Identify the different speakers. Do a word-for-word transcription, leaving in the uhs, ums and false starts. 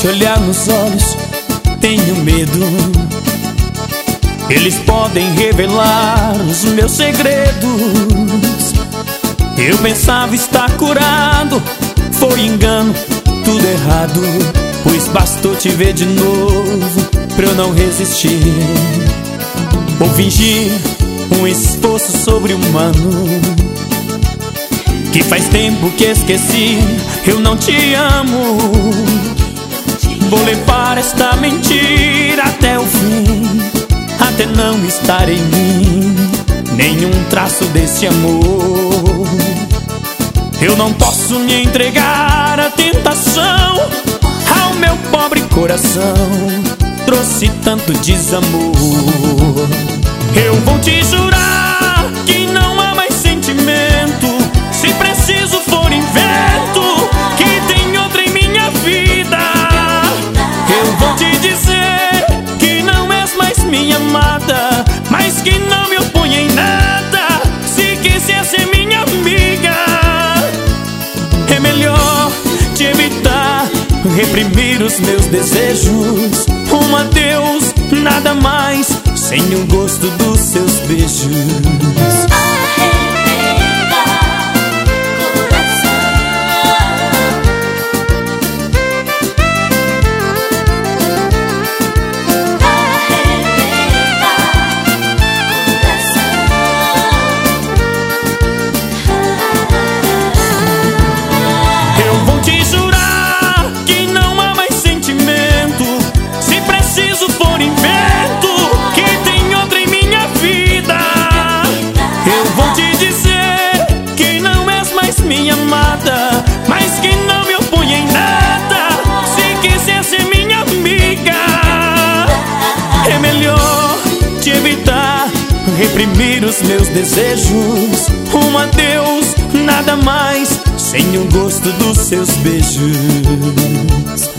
Speaker 1: te olhar nos olhos, tenho medo. Eles podem revelar os meus segredos. Eu pensava estar curado, foi engano, tudo errado. Pois bastou te ver de novo pra eu não resistir. Ou fingir um esforço sobre-humano, que faz tempo que esqueci, eu não te amo. Vou levar esta mentira até o fim, até não estar em mim nenhum traço desse amor. Eu não posso me entregar à tentação, ao meu pobre coração trouxe tanto desamor. Eu vou te jurar que não há mais sentimento, se preciso for invento, que tem outra em minha vida. Eu vou te dizer que não és mais minha amada, mas que não me oponho em nada, se quiser ser minha amiga. É melhor te evitar, reprimir os meus desejos. Um adeus, nada mais, sem o gosto dos seus beijos. Minha amada, mas que não me oponha em nada, se quiser ser minha amiga. É melhor te evitar, reprimir os meus desejos. Um adeus, nada mais, sem o gosto dos seus beijos.